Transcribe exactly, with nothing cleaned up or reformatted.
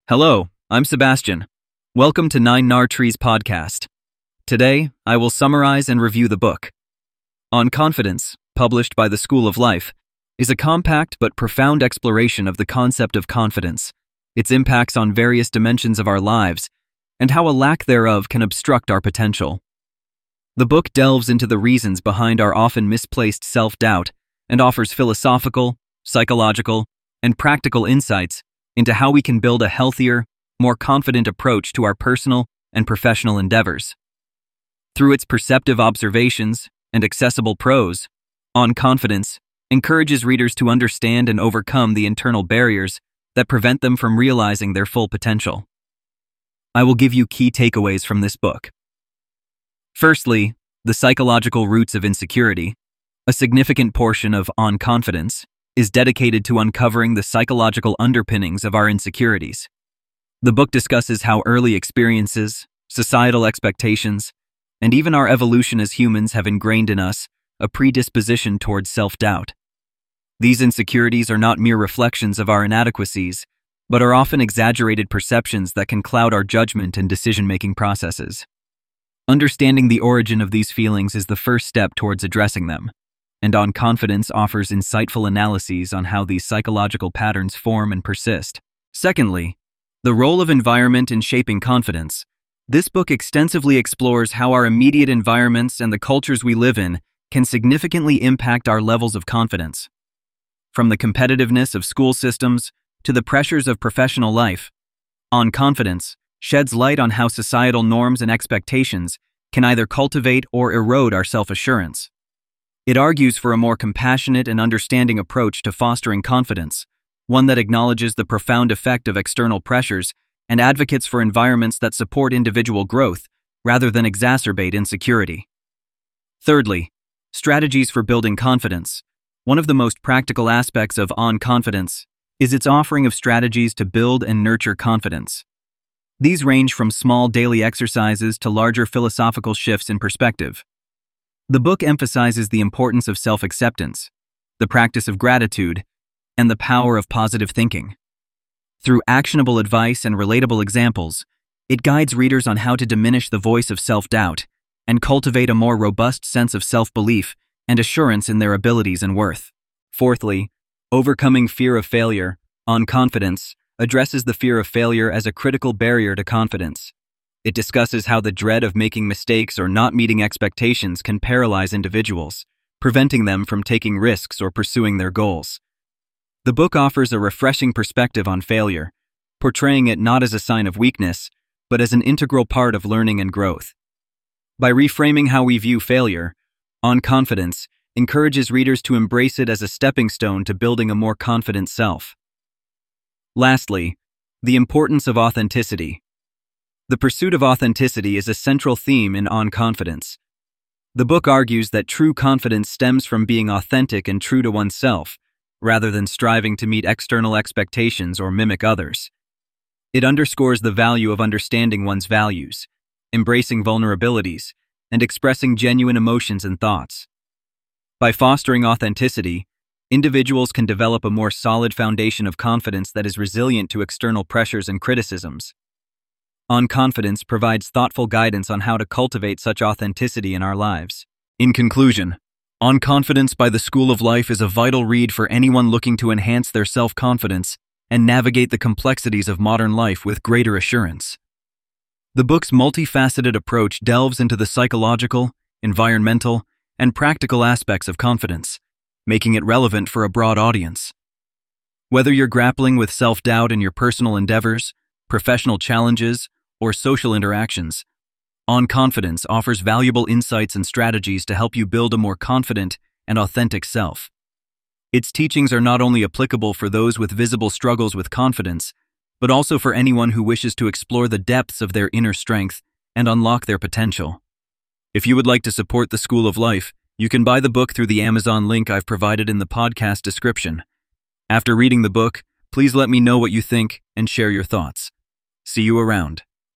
Hello, I'm Sebastian. Welcome to Nine Nar Trees podcast. Today, I will summarize and review the book. On Confidence, published by the School of Life, is a compact but profound exploration of the concept of confidence, its impacts on various dimensions of our lives, and how a lack thereof can obstruct our potential. The book delves into the reasons behind our often misplaced self-doubt and offers philosophical, psychological, and practical insights into how we can build a healthier, more confident approach to our personal and professional endeavors. Through its perceptive observations and accessible prose, On Confidence encourages readers to understand and overcome the internal barriers that prevent them from realizing their full potential. I will give you key takeaways from this book. Firstly, the psychological roots of insecurity. A significant portion of On Confidence is dedicated to uncovering the psychological underpinnings of our insecurities. The book discusses how early experiences, societal expectations, and even our evolution as humans have ingrained in us a predisposition towards self-doubt. These insecurities are not mere reflections of our inadequacies, but are often exaggerated perceptions that can cloud our judgment and decision-making processes. Understanding the origin of these feelings is the first step towards addressing them, and On Confidence offers insightful analyses on how these psychological patterns form and persist. Secondly, the role of environment in shaping confidence. This book extensively explores how our immediate environments and the cultures we live in can significantly impact our levels of confidence. From the competitiveness of school systems to the pressures of professional life, On Confidence sheds light on how societal norms and expectations can either cultivate or erode our self-assurance. It argues for a more compassionate and understanding approach to fostering confidence, one that acknowledges the profound effect of external pressures and advocates for environments that support individual growth rather than exacerbate insecurity. Thirdly, strategies for building confidence. One of the most practical aspects of On Confidence is its offering of strategies to build and nurture confidence. These range from small daily exercises to larger philosophical shifts in perspective. The book emphasizes the importance of self-acceptance, the practice of gratitude, and the power of positive thinking. Through actionable advice and relatable examples, it guides readers on how to diminish the voice of self-doubt and cultivate a more robust sense of self-belief and assurance in their abilities and worth. Fourthly, overcoming fear of failure. On Confidence addresses the fear of failure as a critical barrier to confidence. It discusses how the dread of making mistakes or not meeting expectations can paralyze individuals, preventing them from taking risks or pursuing their goals. The book offers a refreshing perspective on failure, portraying it not as a sign of weakness, but as an integral part of learning and growth. By reframing how we view failure, On Confidence encourages readers to embrace it as a stepping stone to building a more confident self. Lastly, the importance of authenticity. The pursuit of authenticity is a central theme in On Confidence. The book argues that true confidence stems from being authentic and true to oneself, rather than striving to meet external expectations or mimic others. It underscores the value of understanding one's values, embracing vulnerabilities, and expressing genuine emotions and thoughts. By fostering authenticity, individuals can develop a more solid foundation of confidence that is resilient to external pressures and criticisms. On Confidence provides thoughtful guidance on how to cultivate such authenticity in our lives. In conclusion, On Confidence by the School of Life is a vital read for anyone looking to enhance their self-confidence and navigate the complexities of modern life with greater assurance. The book's multifaceted approach delves into the psychological, environmental, and practical aspects of confidence, making it relevant for a broad audience. Whether you're grappling with self-doubt in your personal endeavors, professional challenges, or social interactions, On Confidence offers valuable insights and strategies to help you build a more confident and authentic self. Its teachings are not only applicable for those with visible struggles with confidence, but also for anyone who wishes to explore the depths of their inner strength and unlock their potential. If you would like to support the School of Life, you can buy the book through the Amazon link I've provided in the podcast description. After reading the book, please let me know what you think and share your thoughts. See you around.